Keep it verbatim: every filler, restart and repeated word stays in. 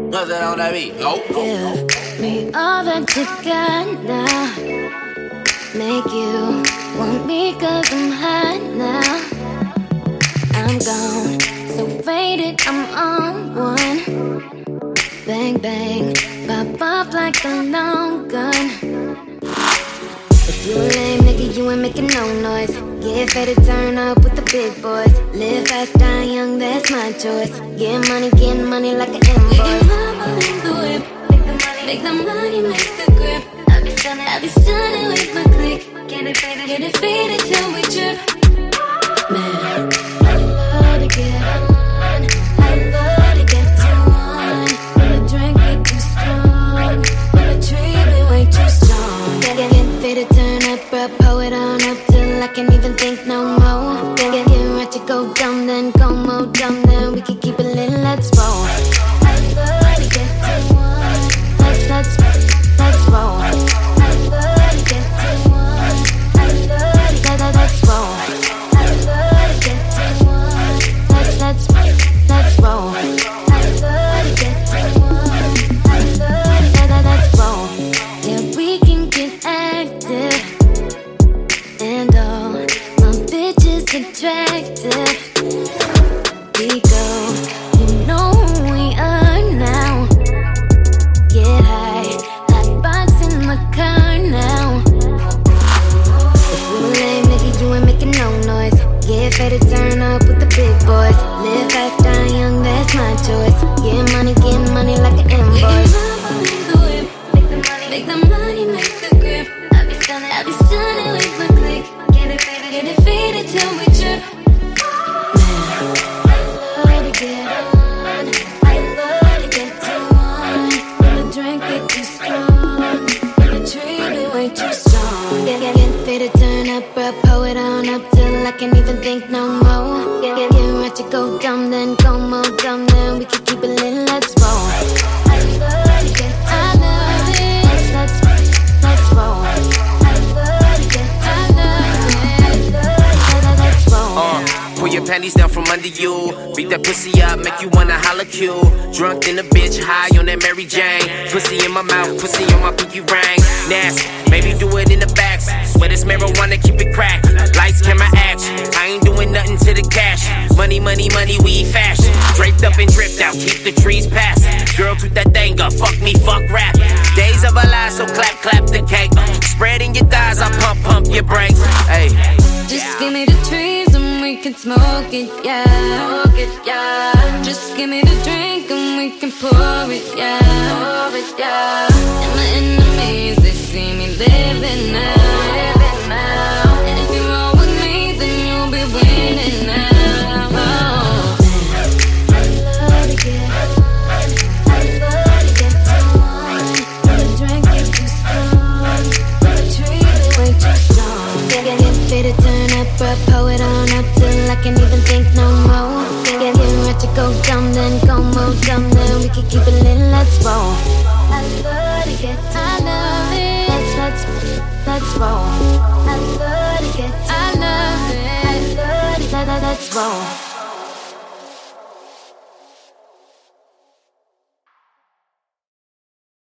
Nothing on that beat. Oh. Give me all that you got now. Make you want me cause I'm hot now. I'm gone, so faded, I'm on one. Bang, bang, pop off like a long gun. If you a lame nigga, you ain't making no noise. Get faded, turn up with the big boys. Live fast, die young, that's my choice. Get money, get money like an invoice. Making love in the whip. Make the money, make the grip. I be stunning, I be stunning with my click. Get it faded, get it faded till we trip. Man, I love to get on. I love to get too on. When the drink get too strong, when the tree be way too strong. Get, get, get faded, turn up, bro, pull it on up till I can't even think no more. Get, get, get right to go dumb, then go more dumb, then we can keep it lit, let's roll. I love to get too on. Let's, let's, let's roll. I love to get too on. I love to get, let's roll. I love to get too on. Let's, let's, let's roll. I love to get too on. I love to get, let's roll. Yeah, we can get active, and all my bitches attractive. We go, you know who we are now. Get high, hot box in my car now. If you a lame nigga, you ain't making no noise. Get faded, turn up with the big boys. Live fast, die young, that's my choice. Get money, get money like an invoice. Make the money, make the money, make the grip. I be stunning, I be stunning with my click. Get it faded, get it faded till we trip. Man, I love to get on. I love to get too on. When the drink get too strong, when the tree be way too strong. Get, get, get faded, turn up, bro, pull it on up till I can't even think no more. Get, get, get right to go dumb, then go more dumb, then we can keep it lit, let's roll. I love to get too I love it. Let's, let's, let's roll. I love to get too I love it. I love it. Let's roll. Uh, pull your panties down from under you. Beat that pussy up, make you wanna holla cue. Drunk in a bitch, high on that Mary Jane. Pussy in my mouth, pussy on my pinky ring. Nasty, maybe do it in the back. Swear this marijuana, keep it cracked. Lights, camera, action. I ain't doing nothing to the cash. Money, money, money, we fashion. Draped up and dripped out, keep the trees passing. Girl, toot that thing up, fuck me, fuck rap. Days of our lives, so clap, clap the cake. Spreading your thighs, I pump, pump your brakes. Hey. Just give me the trees and we can smoke it, yeah. Smoke it, yeah. Just give me the drink and we can pour it, yeah. Pour it, yeah. And my enemies, they see me living now, living now. And if you roll with me, then you'll be winning now. Oh. I love to get on. I love to get too on. When the drink get too strong, when the tree be way too strong. Get, get, get faded, turn up, bro, pull it on up till I can't even think no more. Get, get, get right to go dumb, then go more dumb, then we can keep it lit, let's roll. I love to get to I love it. Let's, let's, let's roll. I love to get to I love it. I love to let, let's roll.